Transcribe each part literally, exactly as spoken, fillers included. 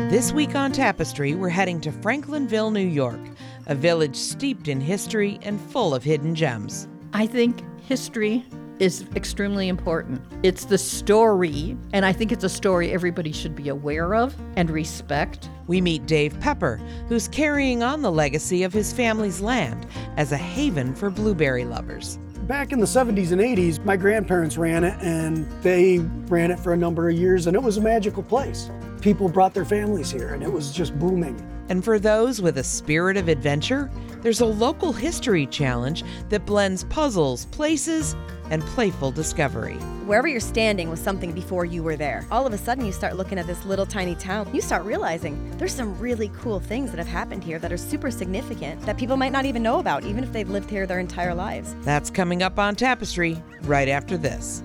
This week on Tapestry, we're heading to Franklinville, New York, a village steeped in history and full of hidden gems. I think history is extremely important. It's the story, and I think it's a story everybody should be aware of and respect. We meet Dave Pepper, who's carrying on the legacy of his family's land as a haven for blueberry lovers. Back in the seventies and eighties, my grandparents ran it, and they ran it for a number of years, and it was a magical place. People brought their families here, and it was just booming. And for those with a spirit of adventure, there's a local history challenge that blends puzzles, places, and playful discovery. Wherever you're standing was something before you were there. All of a sudden, you start looking at this little tiny town. You start realizing there's some really cool things that have happened here that are super significant that people might not even know about, even if they've lived here their entire lives. That's coming up on Tapestry right after this.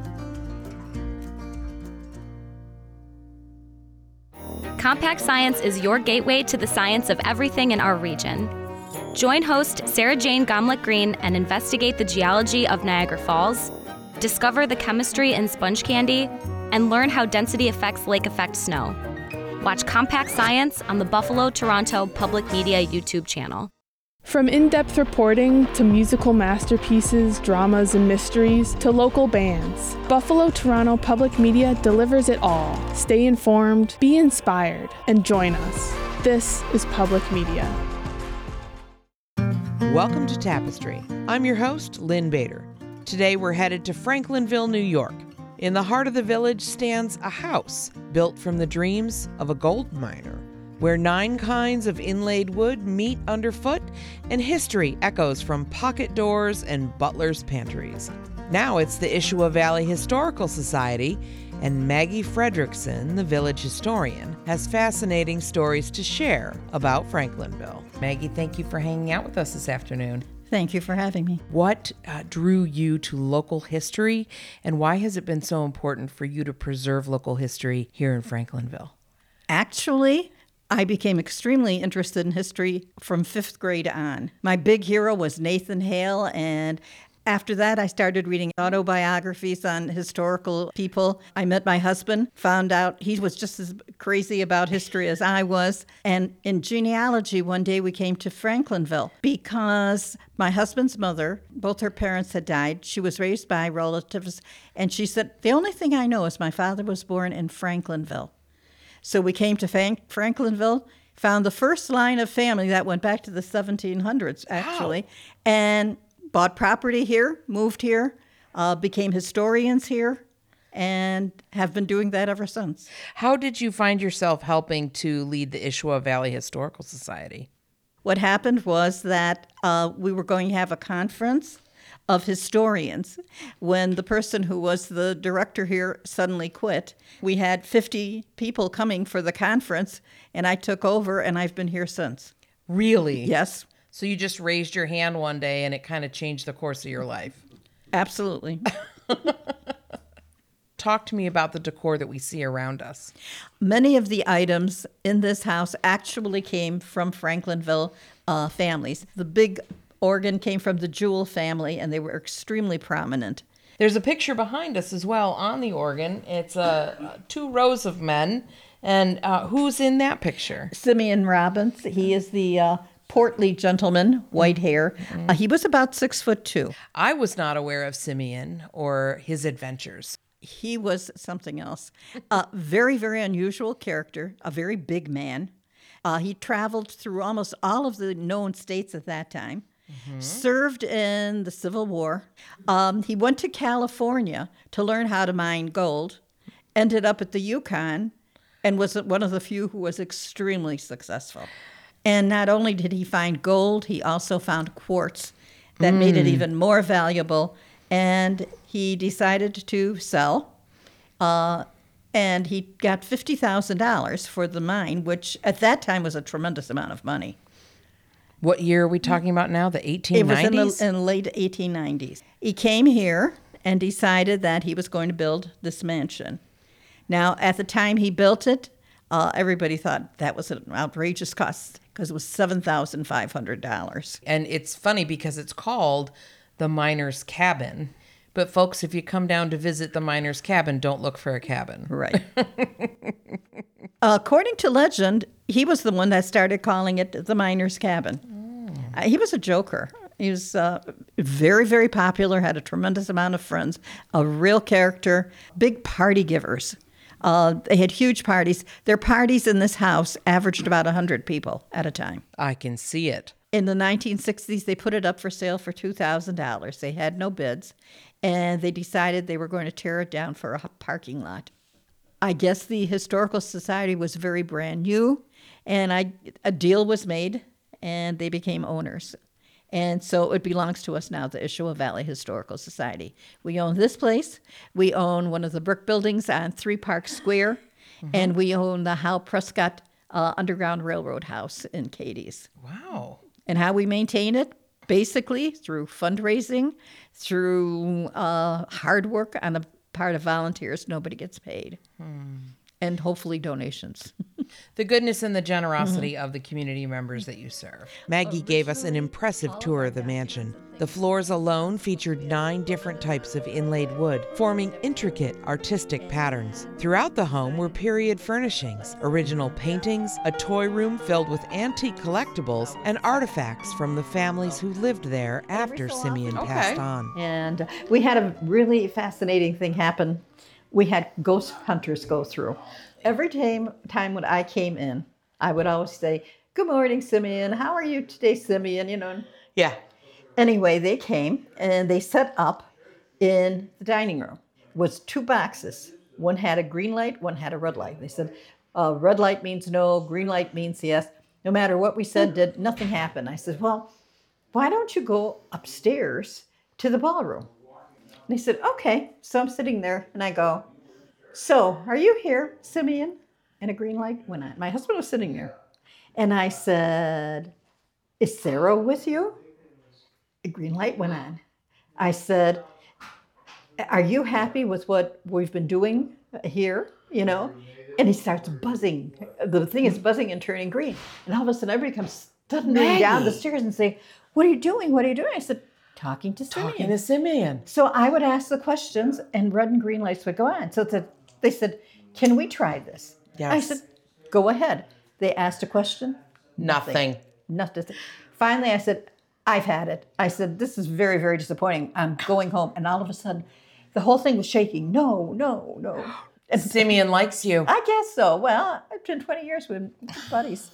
Compact Science is your gateway to the science of everything in our region. Join host Sarah Jane Gomlick-Green and investigate the geology of Niagara Falls, discover the chemistry in sponge candy, and learn how density affects lake effect snow. Watch Compact Science on the Buffalo Toronto Public Media YouTube channel. From in-depth reporting to musical masterpieces, dramas, and mysteries to local bands, Buffalo Toronto Public Media delivers it all. Stay informed, be inspired, and join us. This is Public Media. Welcome to Tapestry. I'm your host, Lynn Bader. Today we're headed to Franklinville, New York. In the heart of the village stands a house built from the dreams of a gold miner, where nine kinds of inlaid wood meet underfoot and history echoes from pocket doors and butler's pantries. Now it's the Issaquah Valley Historical Society, and Maggie Fredrickson, the village historian, has fascinating stories to share about Franklinville. Maggie, thank you for hanging out with us this afternoon. Thank you for having me. What uh, drew you to local history, and why has it been so important for you to preserve local history here in Franklinville? Actually, I became extremely interested in history from fifth grade on. My big hero was Nathan Hale, and after that, I started reading autobiographies on historical people. I met my husband, found out he was just as crazy about history as I was. And in genealogy, one day we came to Franklinville because my husband's mother, both her parents had died. She was raised by relatives, and she said, the only thing I know is my father was born in Franklinville. So we came to Frank- Franklinville, found the first line of family that went back to the seventeen hundreds, actually, wow. and bought property here, moved here, uh, became historians here, and have been doing that ever since. How did you find yourself helping to lead the Issaquah Valley Historical Society? What happened was that uh, we were going to have a conference of historians. When the person who was the director here suddenly quit, we had fifty people coming for the conference, and I took over, and I've been here since. Really? Yes. So you just raised your hand one day and it kind of changed the course of your life. Absolutely. Talk to me about the decor that we see around us. Many of the items in this house actually came from Franklinville uh, families. The big organ came from the Jewell family, and they were extremely prominent. There's a picture behind us as well on the organ. It's uh, two rows of men. And uh, who's in that picture? Simeon Robbins. He is the Uh, portly gentleman, white hair. Uh, he was about six foot two. I was not aware of Simeon or his adventures. He was something else. A very, very unusual character, a very big man. Uh, he traveled through almost all of the known states at that time, mm-hmm. served in the Civil War. Um, he went to California to learn how to mine gold, ended up at the Yukon, and was one of the few who was extremely successful. And not only did he find gold, he also found quartz that mm. made it even more valuable. And he decided to sell. Uh, and he got fifty thousand dollars for the mine, which at that time was a tremendous amount of money. What year are we talking about now? The eighteen nineties? It was in the in late eighteen nineties. He came here and decided that he was going to build this mansion. Now, at the time he built it, Uh, everybody thought that was an outrageous cost because it was seven thousand five hundred dollars. And it's funny because it's called the Miner's Cabin, But folks, if you come down to visit the miner's cabin, don't look for a cabin. Right. According to legend, he was the one that started calling it the miner's cabin. Mm. Uh, he was a joker. He was uh, very, very popular, had a tremendous amount of friends, a real character, big party givers. Uh, they had huge parties. Their parties in this house averaged about one hundred people at a time. I can see it. In the nineteen sixties, they put it up for sale for two thousand dollars. They had no bids, and they decided they were going to tear it down for a parking lot. I guess the Historical Society was very brand new, and I, a deal was made, and they became owners. And so it belongs to us now, the Issaquah Valley Historical Society. We own this place. We own one of the brick buildings on Three Park Square, mm-hmm. and we own the Hal Prescott uh, Underground Railroad House in Cadiz. Wow. And how we maintain it? Basically through fundraising, through uh, hard work on the part of volunteers. Nobody gets paid. Hmm. And hopefully donations. The goodness and the generosity mm-hmm. of the community members that you serve. Maggie gave us an impressive tour of the mansion. The floors alone featured nine different types of inlaid wood, forming intricate artistic patterns. Throughout the home were period furnishings, original paintings, a toy room filled with antique collectibles, and artifacts from the families who lived there after Simeon okay. passed on. And we had a really fascinating thing happen. We had ghost hunters go through. Every time, time when I came in, I would always say, "Good morning, Simeon. How are you today, Simeon?" You know. Yeah. Anyway, they came and they set up in the dining room. It was two boxes. One had a green light, one had a red light. They said, uh, red light means no, green light means yes. No matter what we said, did nothing happened. I said, well, why don't you go upstairs to the ballroom? And he said, okay. So I'm sitting there and I go, so are you here, Simeon? And a green light went on. My husband was sitting there. And I said, is Sarah with you? A green light went on. I said, are you happy with what we've been doing here? You know? And he starts buzzing. The thing is buzzing and turning green. And all of a sudden everybody comes stumbling down the stairs and say, what are you doing? What are you doing? I said, talking to Simeon. Talking to Simeon. So I would ask the questions and red and green lights would go on. So the, they said, can we try this? Yes. I said, go ahead. They asked a question. Nothing. Nothing. Nothing. Finally, I said, I've had it. I said, this is very, very disappointing. I'm going home. And all of a sudden, the whole thing was shaking. No, no, no. And Simeon likes you. I guess so. Well, I've been twenty years with buddies.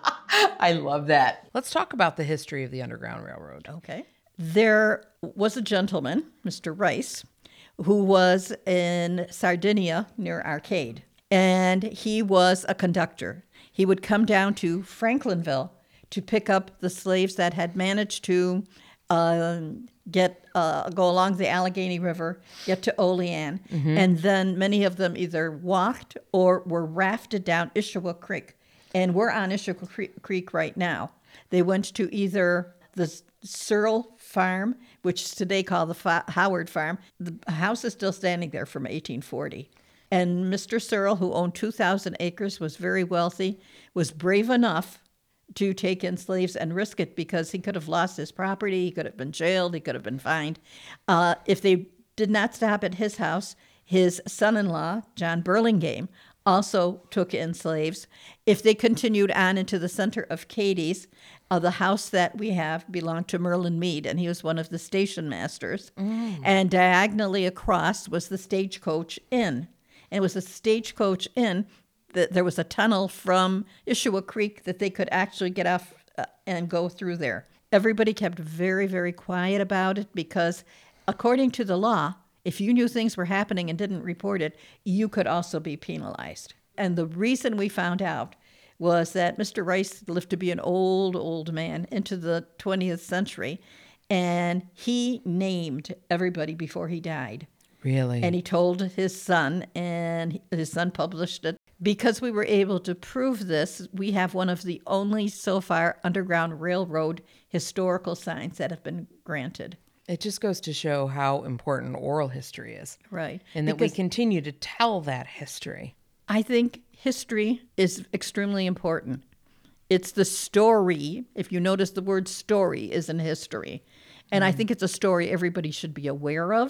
I love that. Let's talk about the history of the Underground Railroad. Okay. There was a gentleman, Mister Rice, who was in Sardinia near Arcade, and he was a conductor. He would come down to Franklinville to pick up the slaves that had managed to uh, get uh, go along the Allegheny River, get to Olean, mm-hmm. and then many of them either walked or were rafted down Issaquah Creek. And we're on Issaquah Creek right now. They went to either the Searle Farm, which is today called the Fa- Howard Farm. The house is still standing there from eighteen forty. And Mister Searle, who owned two thousand acres, was very wealthy, was brave enough to take in slaves and risk it because he could have lost his property, he could have been jailed, he could have been fined. Uh, if they did not stop at his house, his son-in-law, John Burlingame, also took in slaves. If they continued on into the center of Cadiz, uh, the house that we have belonged to Merlin Mead, and he was one of the station masters. Mm. And diagonally across was the Stagecoach Inn. And it was a Stagecoach Inn that there was a tunnel from Issaquah Creek that they could actually get off uh, and go through there. Everybody kept very, very quiet about it because, according to the law, if you knew things were happening and didn't report it, you could also be penalized. And the reason we found out was that Mister Rice lived to be an old, old man into the twentieth century, and he named everybody before he died. Really? And he told his son, and his son published it. Because we were able to prove this, we have one of the only so far Underground Railroad historical signs that have been granted. It just goes to show how important oral history is. Right. And that because we continue to tell that history. I think history is extremely important. It's the story. If you notice, the word story is in history. And mm. I think it's a story everybody should be aware of.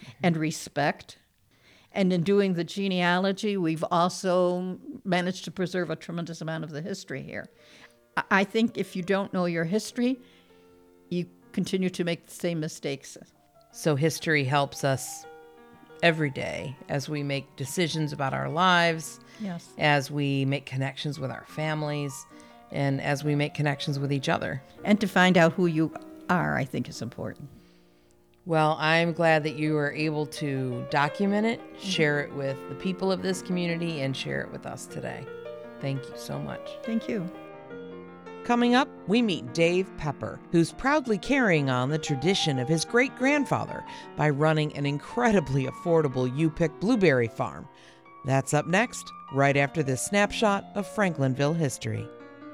and respect. And in doing the genealogy, we've also managed to preserve a tremendous amount of the history here. I- I think if you don't know your history, you continue to make the same mistakes. So history helps us every day as we make decisions about our lives, Yes. as we make connections with our families, and as we make connections with each other. And to find out who you are, I think is important. Well, I'm glad that you were able to document it, share it with the people of this community, and share it with us today. Thank you so much. Thank you. Coming up, we meet Dave Pepper, who's proudly carrying on the tradition of his great-grandfather by running an incredibly affordable U-Pick blueberry farm. That's up next, right after this snapshot of Franklinville history.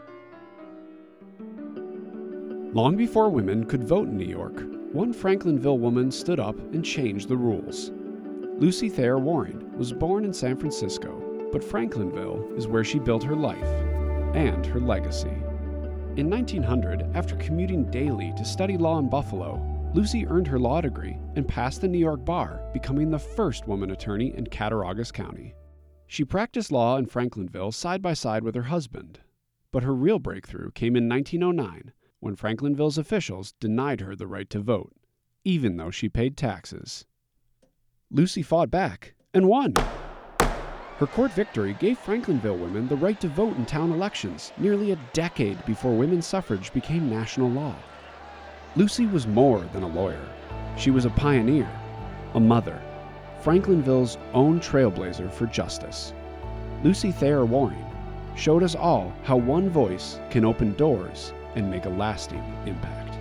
Long before women could vote in New York, one Franklinville woman stood up and changed the rules. Lucy Thayer Warren was born in San Francisco, but Franklinville is where she built her life and her legacy. In nineteen hundred, after commuting daily to study law in Buffalo, Lucy earned her law degree and passed the New York bar, becoming the first woman attorney in Cattaraugus County. She practiced law in Franklinville side by side with her husband, but her real breakthrough came in nineteen oh nine, when Franklinville's officials denied her the right to vote, even though she paid taxes. Lucy fought back and won. Her court victory gave Franklinville women the right to vote in town elections nearly a decade before women's suffrage became national law. Lucy was more than a lawyer. She was a pioneer, a mother, Franklinville's own trailblazer for justice. Lucy Thayer Warren showed us all how one voice can open doors and make a lasting impact.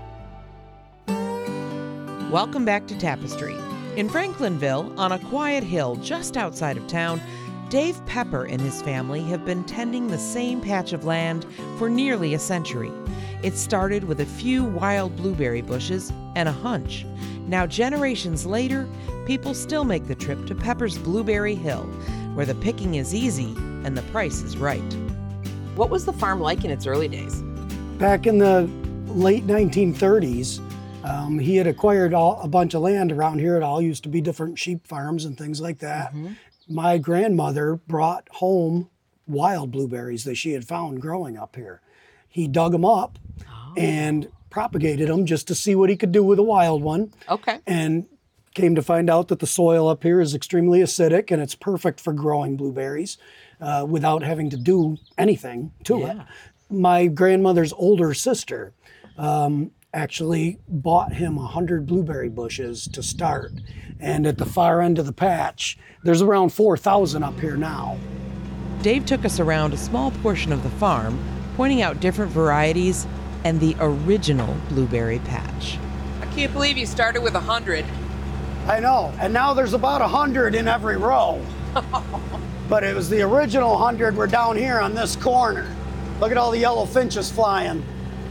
Welcome back to Tapestry. In Franklinville, on a quiet hill just outside of town, Dave Pepper and his family have been tending the same patch of land for nearly a century. It started with a few wild blueberry bushes and a hunch. Now, generations later, people still make the trip to Pepper's Blueberry Hill, where the picking is easy and the price is right. What was the farm like in its early days? Back in the late nineteen thirties, um, he had acquired all, a bunch of land around here. It all used to be different sheep farms and things like that. Mm-hmm. My grandmother brought home wild blueberries that she had found growing up here. He dug them up oh. and propagated them just to see what he could do with a wild one. Okay. And came to find out that the soil up here is extremely acidic and it's perfect for growing blueberries uh, without having to do anything to yeah. it. My grandmother's older sister um, actually bought him one hundred blueberry bushes to start. And at the far end of the patch, there's around four thousand up here now. Dave took us around a small portion of the farm, pointing out different varieties and the original blueberry patch. I can't believe you started with one hundred. I know, and now there's about one hundred in every row. But it was the original one hundred were down here on this corner. Look at all the yellow finches flying.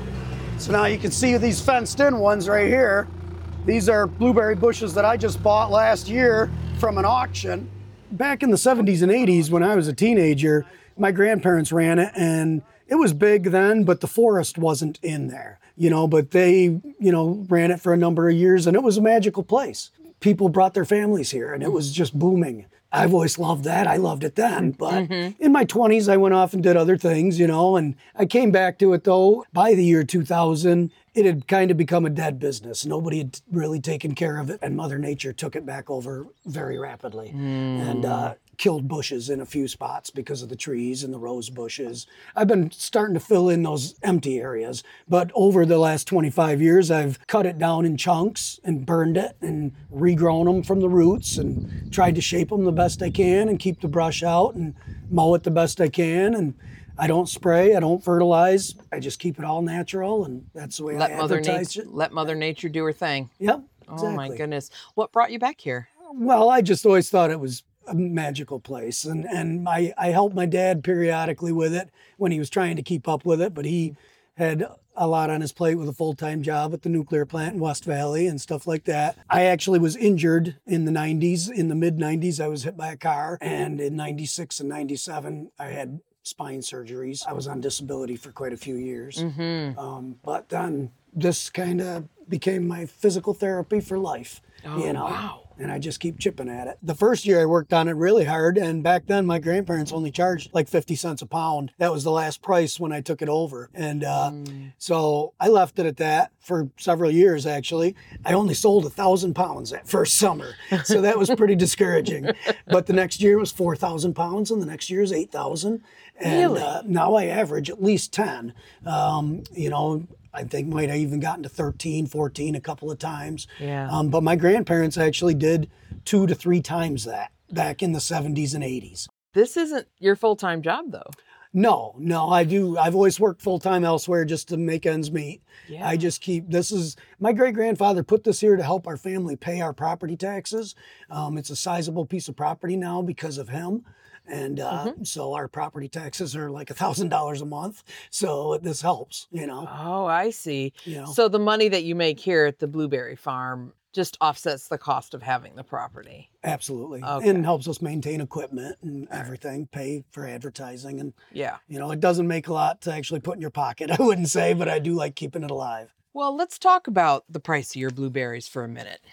So now you can see these fenced in ones right here. These are blueberry bushes that I just bought last year from an auction. Back in the seventies and eighties, when I was a teenager, my grandparents ran it, and it was big then, but the forest wasn't in there, you know, but they, you know, ran it for a number of years, and it was a magical place. People brought their families here, and it was just booming. I've always loved that. I loved it then. But mm-hmm. in my twenties, I went off and did other things, you know, and I came back to it, though. By the year two thousand, it had kind of become a dead business. Nobody had really taken care of it, and Mother Nature took it back over very rapidly mm. and uh, killed bushes in a few spots because of the trees and the rose bushes. I've been starting to fill in those empty areas, but over the last twenty-five years, I've cut it down in chunks and burned it and regrown them from the roots and tried to shape them the best I can and keep the brush out and mow it the best I can. And I don't spray, I don't fertilize, I just keep it all natural, and that's the way let I Mother advertise Nature, it. Let Mother Nature do her thing. Yep, exactly. Oh my goodness. What brought you back here? Well, I just always thought it was a magical place, and, and I, I helped my dad periodically with it when he was trying to keep up with it, but he had a lot on his plate with a full-time job at the nuclear plant in West Valley and stuff like that. I actually was injured in the nineties. In the mid nineties, I was hit by a car, and in ninety-six and ninety-seven, I had spine surgeries. I was on disability for quite a few years. Mm-hmm. Um, but then this kind of became my physical therapy for life. Oh, you know. wow. And I just keep chipping at it. The first year I worked on it really hard, and back then my grandparents only charged like fifty cents a pound. That was the last price when I took it over. And uh, mm. so I left it at that for several years, actually. I only sold a thousand pounds that first summer. So that was pretty discouraging. But the next year was four thousand pounds, and the next year is eight thousand. And really? uh, now I average at least ten. Um, you know, I think might have even gotten to thirteen, fourteen a couple of times. Yeah. Um, but my grandparents actually did two to three times that back in the seventies and eighties. This isn't your full-time job, though. No, no, I do. I've always worked full-time elsewhere just to make ends meet. Yeah. I just keep, this is, my great-grandfather put this here to help our family pay our property taxes. Um, it's a sizable piece of property now because of him. And uh, mm-hmm. so our property taxes are like a thousand dollars a month. So this helps, you know. Oh, I see. You know? So the money that you make here at the Blueberry Farm just offsets the cost of having the property. Absolutely. Okay. And helps us maintain equipment and everything, pay for advertising. And, yeah, you know, it doesn't make a lot to actually put in your pocket, I wouldn't say, but I do like keeping it alive. Well, let's talk about the price of your blueberries for a minute.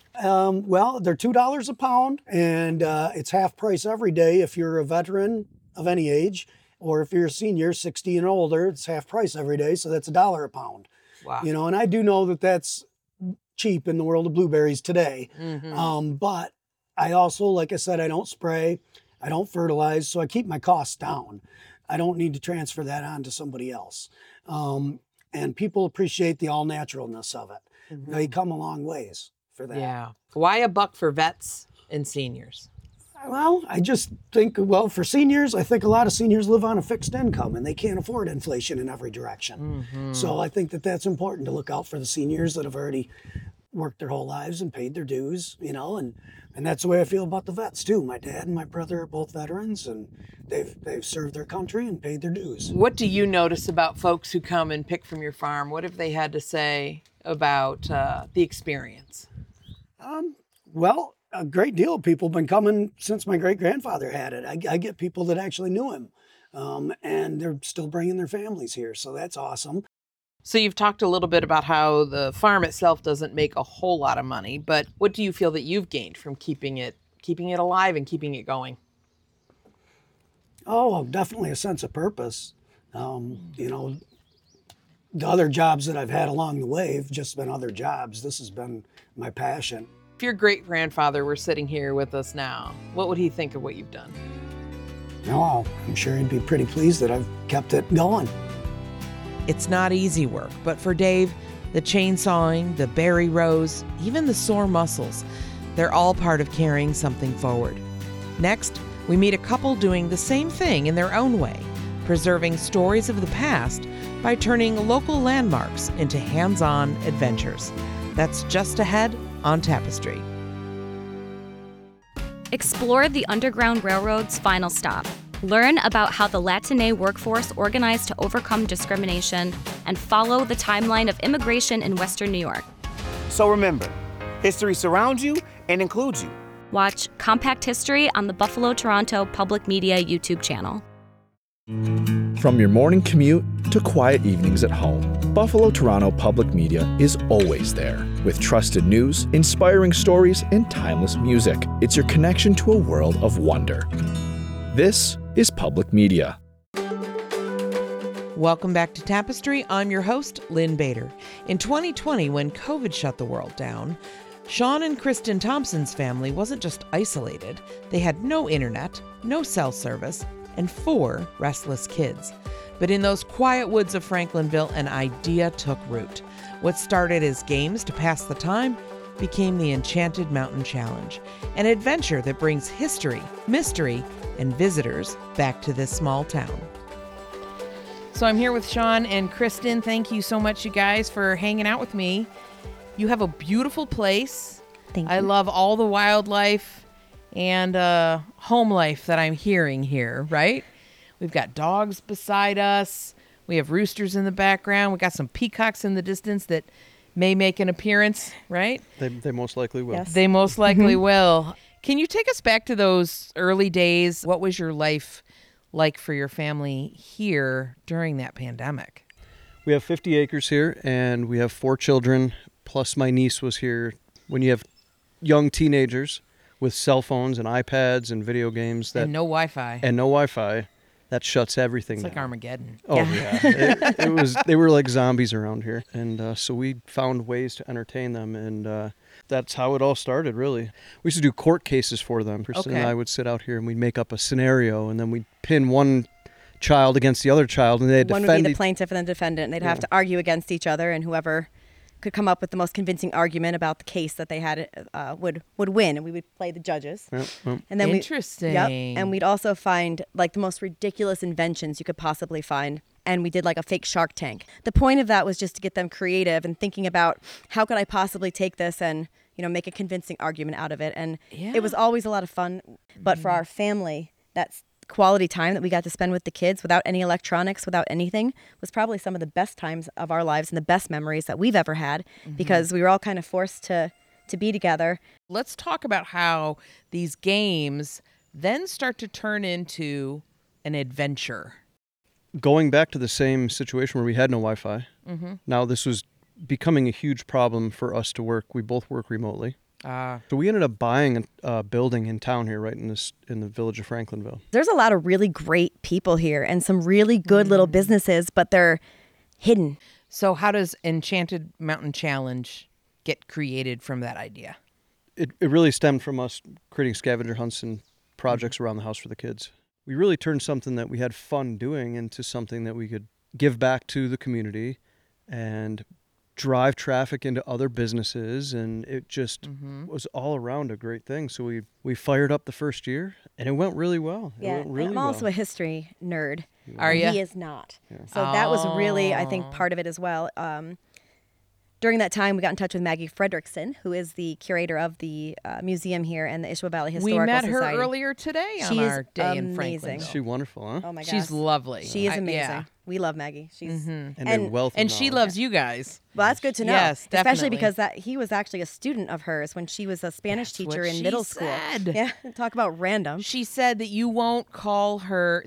Um, well, they're two dollars a pound, and uh, it's half price every day if you're a veteran of any age, or if you're a senior, sixty and older, it's half price every day, so that's a dollar a pound. Wow. You know, and I do know that that's cheap in the world of blueberries today, mm-hmm. um, but I also, like I said, I don't spray, I don't fertilize, so I keep my costs down. I don't need to transfer that on to somebody else. Um, and people appreciate the all-naturalness of it. Mm-hmm. They come a long ways for that. Yeah. Why a buck for vets and seniors? Well, I just think, well, for seniors, I think a lot of seniors live on a fixed income and they can't afford inflation in every direction. Mm-hmm. So I think that that's important to look out for the seniors that have already worked their whole lives and paid their dues, you know, and, and that's the way I feel about the vets too. My dad and my brother are both veterans, and they've they've served their country and paid their dues. What do you notice about folks who come and pick from your farm? What have they had to say about uh, the experience? Um, well, a great deal of people have been coming since my great-grandfather had it. I, I get people that actually knew him, um, and they're still bringing their families here, so that's awesome. So you've talked a little bit about how the farm itself doesn't make a whole lot of money, but what do you feel that you've gained from keeping it keeping it alive and keeping it going? Oh, definitely a sense of purpose. Um, you know, the other jobs that I've had along the way have just been other jobs. This has been my passion. If your great-grandfather were sitting here with us now, what would he think of what you've done? Oh, I'm sure he'd be pretty pleased that I've kept it going. It's not easy work, but for Dave, the chainsawing, the berry rows, even the sore muscles, they're all part of carrying something forward. Next, we meet a couple doing the same thing in their own way, preserving stories of the past by turning local landmarks into hands-on adventures. That's just ahead on Tapestry. Explore the Underground Railroad's final stop. Learn about how the Latine workforce organized to overcome discrimination and follow the timeline of immigration in Western New York. So remember, history surrounds you and includes you. Watch Compact History on the Buffalo Toronto Public Media YouTube channel. From your morning commute to quiet evenings at home, Buffalo Toronto Public Media is always there with trusted news, inspiring stories, and timeless music. It's your connection to a world of wonder. This is Public Media. Welcome back to Tapestry. I'm your host, Lynn Bader. In twenty twenty, when COVID shut the world down, Sean and Kristen Thompson's family wasn't just isolated. They had no internet, no cell service, and four restless kids. But in those quiet woods of Franklinville, an idea took root. What started as games to pass the time became the Enchanted Mountain Challenge, an adventure that brings history, mystery, and visitors back to this small town. So I'm here with Sean and Kristen. Thank you so much, you guys, for hanging out with me. You have a beautiful place. Thank I you. love all the wildlife and uh, home life that I'm hearing here, right? We've got dogs beside us. We have roosters in the background. We got some peacocks in the distance that may make an appearance, right? They, they most likely will. Yes. They most likely mm-hmm. will. Can you take us back to those early days? What was your life like for your family here during that pandemic? We have fifty acres here, and we have four children, plus my niece was here. When you have young teenagers with cell phones and iPads and video games that and no Wi-Fi. and no Wi-Fi. That shuts everything It's down. like Armageddon. Oh yeah, yeah. it, it was. They were like zombies around here, and uh, so we found ways to entertain them, and uh, that's how it all started. Really, we used to do court cases for them. Kristen Okay. and I would sit out here and we'd make up a scenario, and then we'd pin one child against the other child, and they'd One defend. would be the each- plaintiff and the defendant, and they'd have Yeah. to argue against each other, and whoever could come up with the most convincing argument about the case that they had uh, would would win, and we would play the judges. Yep, yep. And then we, Interesting. yep, and we'd also find like the most ridiculous inventions you could possibly find. And we did like a fake Shark Tank. The point of that was just to get them creative and thinking about how could I possibly take this and, you know, make a convincing argument out of it. And Yeah. it was always a lot of fun. But for our family, that's quality time that we got to spend with the kids without any electronics, without anything, was probably some of the best times of our lives and the best memories that we've ever had, because we were all kind of forced to to be together. Let's talk about how these games then start to turn into an adventure. Going back to the same situation where we had no Wi-Fi. Mm-hmm. Now this was becoming a huge problem for us to work. We both work remotely. Uh, So we ended up buying a uh, building in town here, right in this in the village of Franklinville. There's a lot of really great people here and some really good little businesses, but they're hidden. so how does Enchanted Mountain Challenge get created from that idea? It it really stemmed from us creating scavenger hunts and projects around the house for the kids. We really turned something that we had fun doing into something that we could give back to the community and drive traffic into other businesses, and it just Mm-hmm. was all around a great thing. So we we fired up the first year, and it went really well. It Yeah, went and really I'm well. also a history nerd. Are and ya? He is not. So that was really, I think, part of it as well. Um, during that time, we got in touch with Maggie Fredrickson, who is the curator of the uh, museum here and the Ishmael Valley Historical We met her Society. earlier today on She is our day in amazing. Franklinville. Is she wonderful, huh? Oh my gosh. She's lovely. She is I- amazing. yeah. We love Maggie. She's and, and- a wealth of And she knowledge. loves you guys. well, that's good to know. Yes, Especially definitely. because that he was actually a student of hers when she was a Spanish That's teacher what in she middle said. school. Yeah, talk about random. She said that you won't call her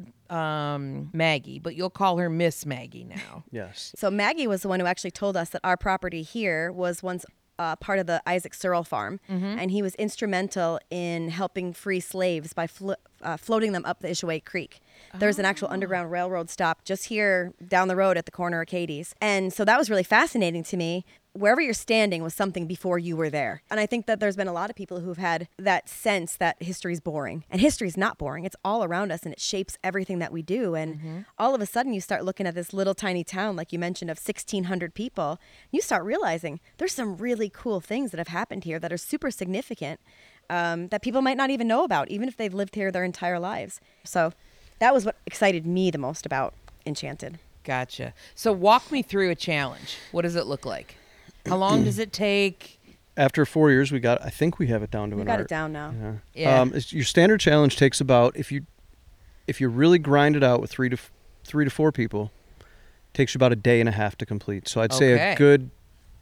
um, Maggie, but you'll call her Miss Maggie now. Yes. So Maggie was the one who actually told us that our property here was once uh, part of the Isaac Searle farm, and he was instrumental in helping free slaves by flo- uh, floating them up the Ishaway Creek. There's an actual underground railroad stop just here down the road at the corner of Katie's. And so that was really fascinating to me. Wherever you're standing was something before you were there. And I think that there's been a lot of people who've had that sense that history's boring. And history's not boring. It's all around us and it shapes everything that we do. And all of a sudden you start looking at this little tiny town, like you mentioned, of sixteen hundred people. You start realizing there's some really cool things that have happened here that are super significant um, that people might not even know about, even if they've lived here their entire lives. So that was what excited me the most about Enchanted. Gotcha. So walk me through a challenge. What does it look like? How long does it take? After four years, we got. I think we have it down to We an got art. it down now. Yeah. Yeah. Um, it's- your standard challenge takes about if you if you really grind it out with three to f- three to four people, takes you about a day and a half to complete. So I'd say Okay. a good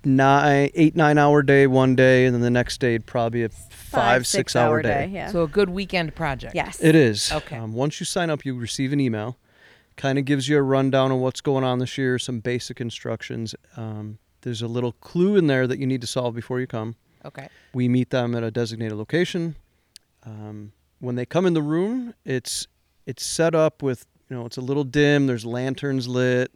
nine, eight, nine hour day one day, and then the next day probably a five, six, hour day. Yeah. So a good weekend project. yes. It is. Okay. Um, once you sign up, you receive an email. Kind of gives you a rundown of what's going on this year, some basic instructions. Um, there's a little clue in there that you need to solve before you come. Okay. We meet them at a designated location. Um, when they come in the room, it's it's set up with, you know, it's a little dim. There's lanterns lit,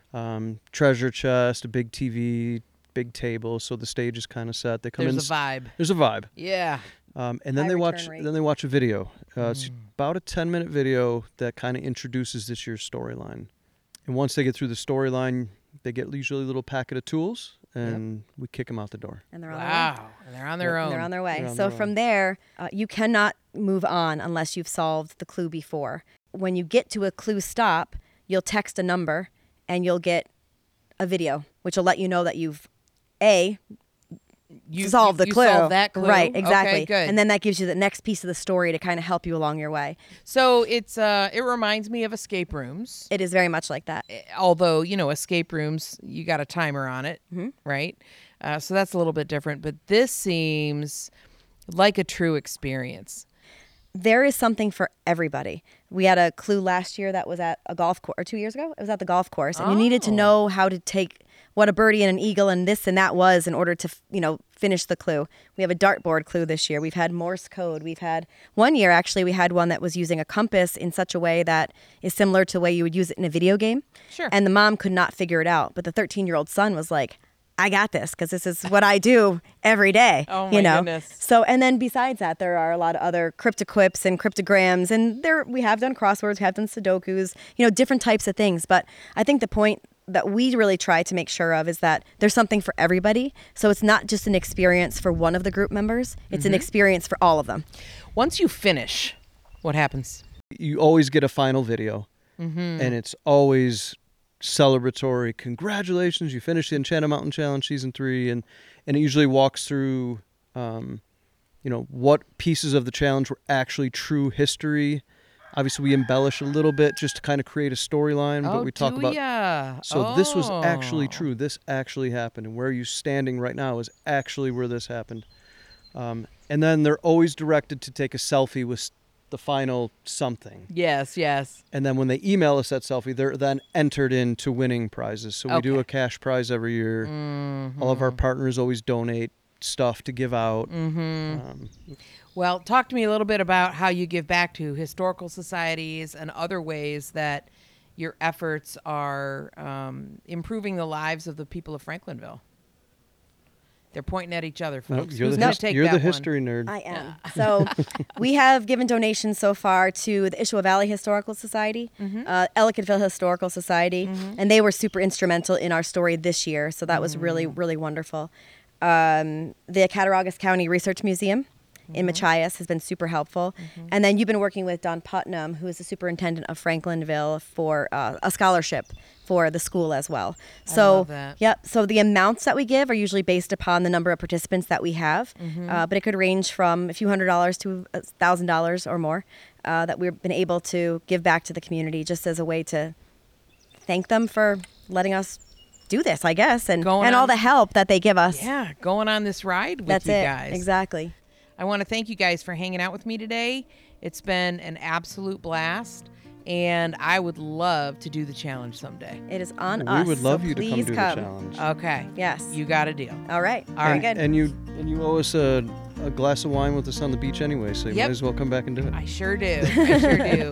um, treasure chest, a big T V, big table. So the stage is kind of set. They come There's in. a vibe. There's a vibe. Yeah. Um, and then High they return watch. rate. Then they watch a video. Uh, It's Mm. about a ten minute video that kind of introduces this year's storyline. And once they get through the storyline, they get usually a little packet of tools, and we kick them out the door. And they're on their way. Wow. And they're on their Yep. own. They're on their way. They're on so their from own. there, uh, you cannot move on unless you've solved the clue before. When you get to a clue stop, you'll text a number and you'll get a video, which will let you know that you've A, You solved you- the you clue. solved that clue. Right, exactly. Okay, good. And then that gives you the next piece of the story to kind of help you along your way. So it's uh, it reminds me of escape rooms. It is very much like that. Although, you know, escape rooms, you got a timer on it, Mhm. right? Uh, so that's a little bit different. But this seems like a true experience. there is something for everybody. We had a clue last year that was at a golf course, or two years ago, it was at the golf course, and Oh. you needed to know how to take what a birdie and an eagle and this and that was in order to, you know, finish the clue. We have a dartboard clue this year. We've had Morse code. We've had one year, actually, we had one that was using a compass in such a way that is similar to the way you would use it in a video game. Sure. And the mom could not figure it out, but the thirteen-year-old son was like, I got this because this is what I do every day. Oh, my you know? goodness. So, and then besides that, there are a lot of other cryptoquips and cryptograms, and there we have done crosswords, we have done Sudokus, you know, different types of things. But I think the point that we really try to make sure of is that there's something for everybody. So it's not just an experience for one of the group members; it's an experience for all of them. Once you finish, what happens? You always get a final video, and it's always celebratory. Congratulations, you finished the Enchanted Mountain Challenge season three, and and it usually walks through, um, you know, what pieces of the challenge were actually true history. Obviously, we embellish a little bit just to kind of create a storyline, but Oh, we talk do about. ya? So this was actually Oh. true. This actually happened, and where you're standing right now is actually where this happened. Um, and then they're always directed to take a selfie with the final something. Yes, yes. And then when they email us that selfie, they're then entered into winning prizes. So we do Okay. a cash prize every year. Mm-hmm. All of our partners always donate stuff to give out. Mm-hmm. Um, Well, talk to me a little bit about how you give back to historical societies and other ways that your efforts are um, improving the lives of the people of Franklinville. They're pointing at each other, no, folks. you're Who's the, gonna his- take you're that the one? history nerd. I am. So we have given donations so far to the Issaquah Valley Historical Society, uh, Ellicottville Historical Society, and they were super instrumental in our story this year. So that was really, really wonderful. Um, the Cattaraugus County Research Museum in Machias has been super helpful. And then you've been working with Don Putnam, who is the superintendent of Franklinville, for uh, a scholarship for the school as well. So, love that. yep. So the amounts that we give are usually based upon the number of participants that we have, uh, but it could range from a few hundred dollars to a thousand dollars or more uh, that we've been able to give back to the community, just as a way to thank them for letting us do this, I guess, and Going and on- all the help that they give us. Yeah, going on this ride with That's you it. guys. Exactly. I want to thank you guys for hanging out with me today. It's been an absolute blast, and I would love to do the challenge someday. It is on we us. would love so you to come please do come. the challenge. Okay. Yes. You got a deal. All right. All Very right. good. And you and you owe us a, a glass of wine with us on the beach anyway, so you Yep. might as well come back and do it. I sure do. I sure do.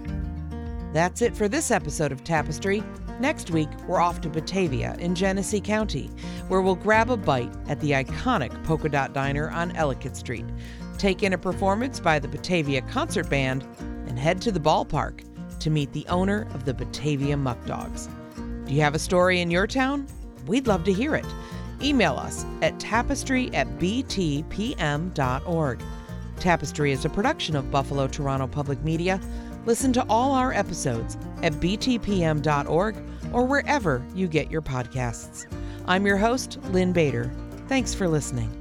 That's it for this episode of Tapestry. Next week, we're off to Batavia in Genesee County, where we'll grab a bite at the iconic Polka Dot Diner on Ellicott Street, take in a performance by the Batavia Concert Band, and head to the ballpark to meet the owner of the Batavia Muck Dogs. Do you have a story in your town? We'd love to hear it. Email us at tapestry at b t p m dot org. Tapestry is a production of Buffalo Toronto Public Media. Listen to all our episodes at b t p m dot org or wherever you get your podcasts. I'm your host, Lynn Bader. Thanks for listening.